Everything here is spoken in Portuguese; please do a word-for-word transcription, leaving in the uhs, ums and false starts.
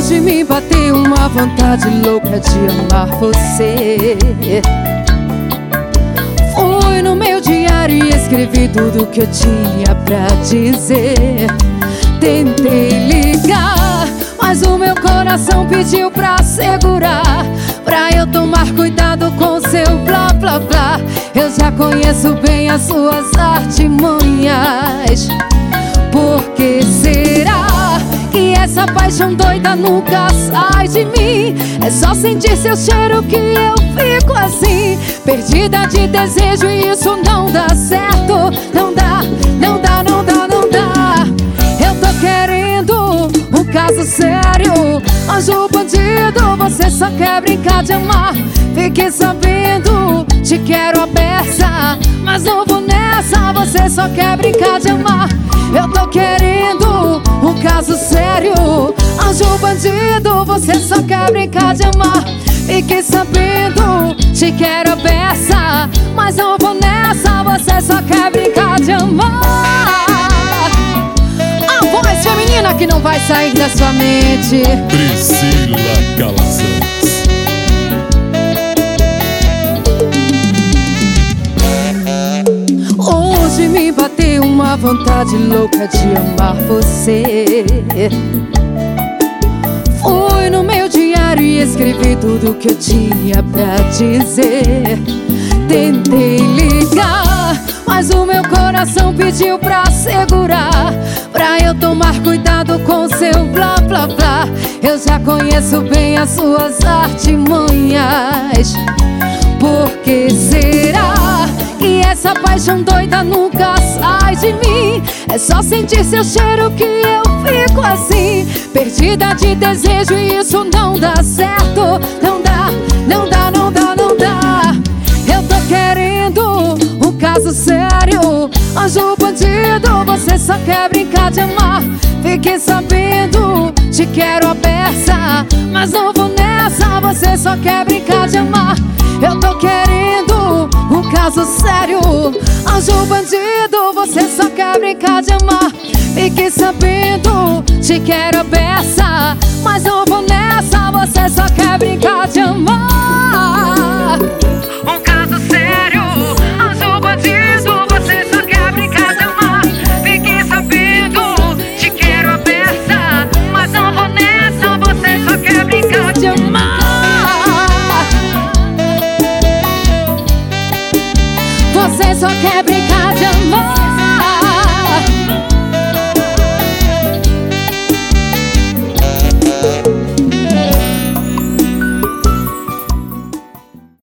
Hoje me bateu uma vontade louca de amar você. Fui no meu diário e escrevi tudo que eu tinha pra dizer. Tentei ligar, mas o meu coração pediu pra segurar, pra eu tomar cuidado com seu blá blá blá. Eu já conheço bem as suas artimanhas. Por que será que essa paixão doida nunca sai de mim? É só sentir seu cheiro que eu fico assim, perdida de desejo, e isso não dá certo. Não dá, não dá, não dá, não dá. Eu tô querendo um caso sério. Anjo bandido, você só quer brincar de amar. Fique sabendo, te quero a beça, mas não vou nessa, você só quer brincar de amar. Eu tô querendo um caso sério. Anjo bandido, você só quer brincar de amar. Fique sabendo, te quero a beça, mas não vou nessa, você só quer brincar de amar. A voz feminina que não vai sair da sua mente, Priscila Calazans. Hoje me bateu uma vontade louca de amar você. Fui no meu diário e escrevi tudo que eu tinha pra dizer. Tentei ligar, mas o meu coração pediu pra segurar, pra eu tomar cuidado com seu blá blá blá. Eu já conheço bem as suas artimanhas. Por que será que essa paixão doida nunca sai de mim? É só sentir seu cheiro que eu fico assim, perdida de desejo, e isso não dá certo. Não dá, não dá, não dá, não dá. Eu tô querendo um caso sério. Anjo bandido, você só quer brincar de amar. Fique sabendo, te quero a beça, mas não vou nessa, você só quer brincar de amar. Eu tô querendo um caso sério. Anjo bandido, você só quer brincar de amar. Fique sabendo, te quero a beça, mas não vou nessa, você só quer brincar de amar. Um caso sério. Anjo bandido, você só quer brincar de amar. Fique sabendo, te quero a beça, mas não vou nessa, você só quer brincar de amar. Você só quer brincar de amar.